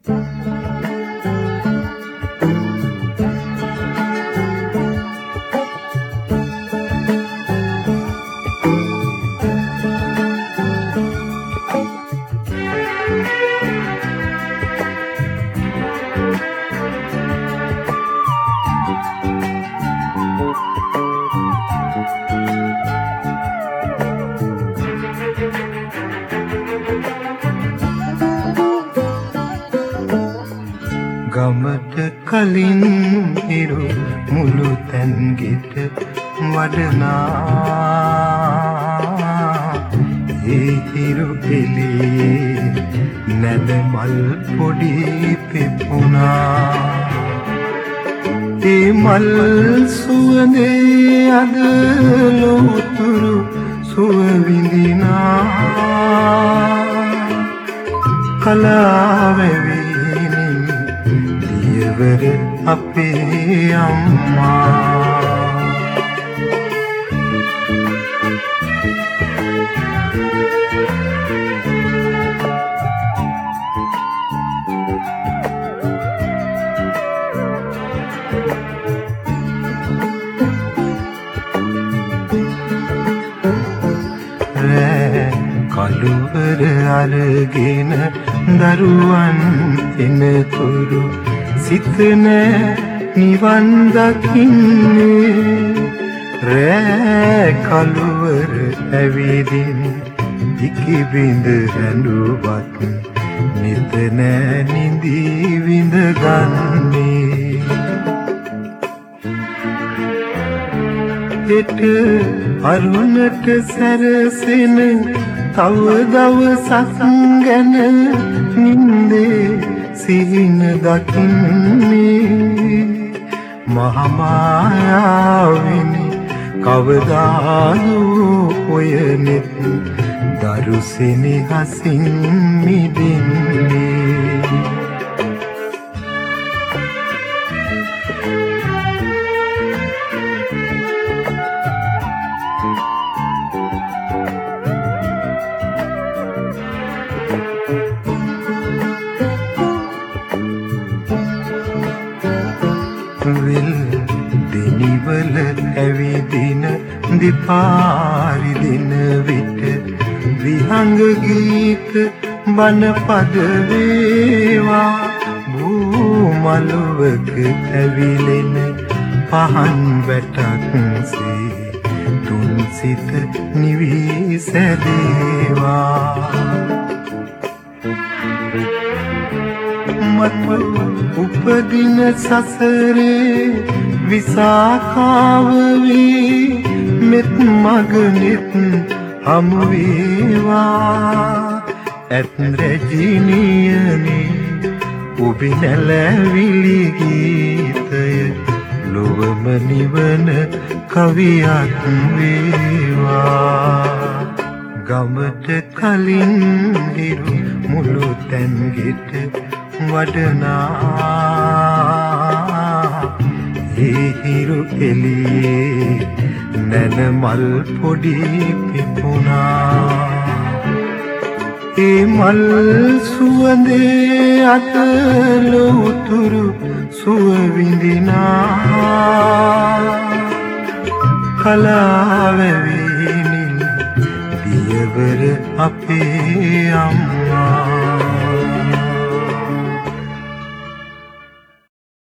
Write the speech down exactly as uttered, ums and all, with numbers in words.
ගමට කලින් හිරු මුළු තැන් ගෙට වඩනා ඒ හිරු එළියේ නැද මල් පොඩි පෙපුණා ඒ මල් සුවඳේ අද ලෝතුරු සුව විඳිනා කලාවැවි දියවර අපේ අම්මා කළුවර අරගෙන දරුවන් එනතුරු සිතන නිවන් දකින්නේ රෑ කළුවර ඇවිදින් ඉකි බිඳ රැඳුවත් නිතන නිදි විඳ ගන්නේ හෙට අරුණට සැරසෙන තව දවසක් ගැන නින්දේ සිහින දකින්නේ මහමායාවිනි කවදාදු ඔය නෙත් දරුසෙනි හසින් මිදින්නේ දෙනිවල ඇවිදින දිපාරි දින විට විහංග ගීත බණ පද වේවා භූමලුවක ඇවිලෙන පහන් වැටක්සේ තුන් සිත නිවී සැදේවා මතු උපදින සසරේ විසාකාව වී මෙත් මගනෙත් හමු වේවා ඇත් රැජිනියනේ ඔබි නැලවිලි ගීතය ලොවම නිවන කවියක් වේවා ගමට කලින් හිරු මුළු තැන් ගෙට වඩනා ඒ හිරු එළියේ නැන මල් පොඩි පිපුණා ඒ මල් සුවඳේ අත ලෝතුරු සුව විඳිනා කලාවැවිනි දියවර අපේ අම්මා